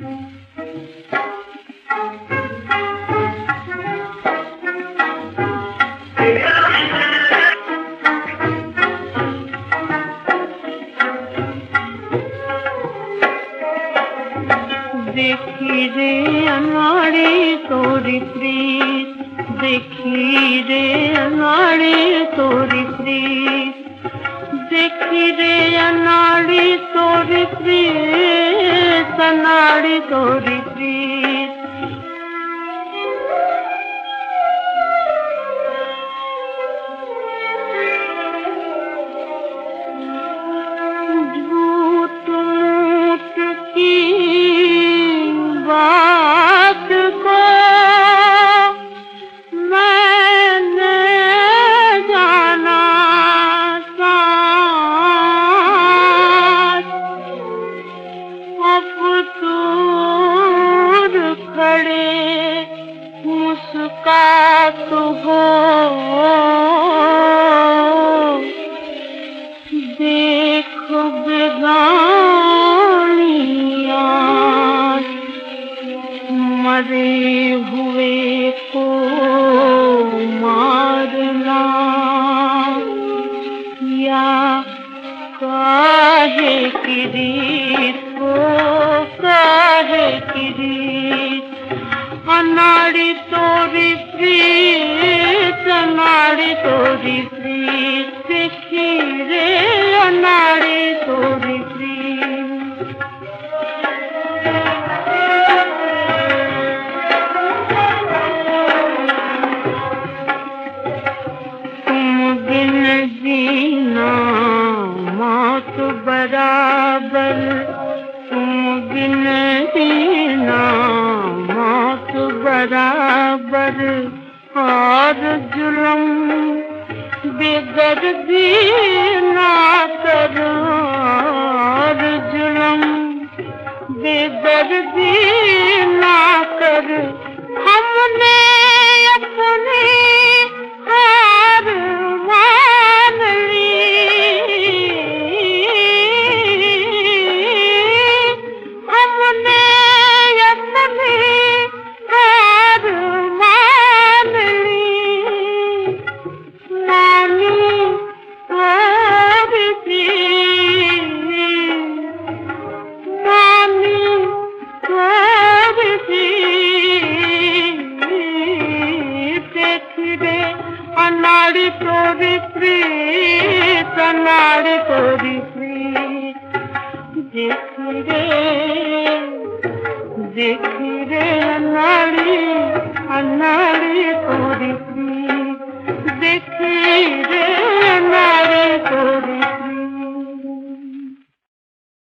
देखी रे अनाड़ी तोरी प्रीत, देखी रे अनाड़ी तोरी प्रीत, देखी रे अनाड़ी तोरी प्रीत, अनाड़ी तोरी प्रीत। झूठ मूठ की बात को मैंने जाना साथ, अब दूर खड़े मुस्कुरात हो, देखो बेगानियाँ मरे हुए को मारना, या काहे की रीत को काहे की रीत। अनाड़ी तोरी प्रीत, अनाड़ी तोरी प्रीत, देखी रे अनाड़ी तोरी प्रीत। तुम बिन जीना मौत बराबर, तुम बिन जीना मौत बराबर, और जुल्म बेदर्दी ना करो, और जुल्म बेदर्दी ना कर। हमने अपनी हार मान ली, हमने अपनी हार मान ली। मानी थोड़ी सी, मानी थोड़ी सी, देखी रे अनाड़ी तोरी प्रीत, अनाड़ी तोरी प्रीत, देखी रे देखी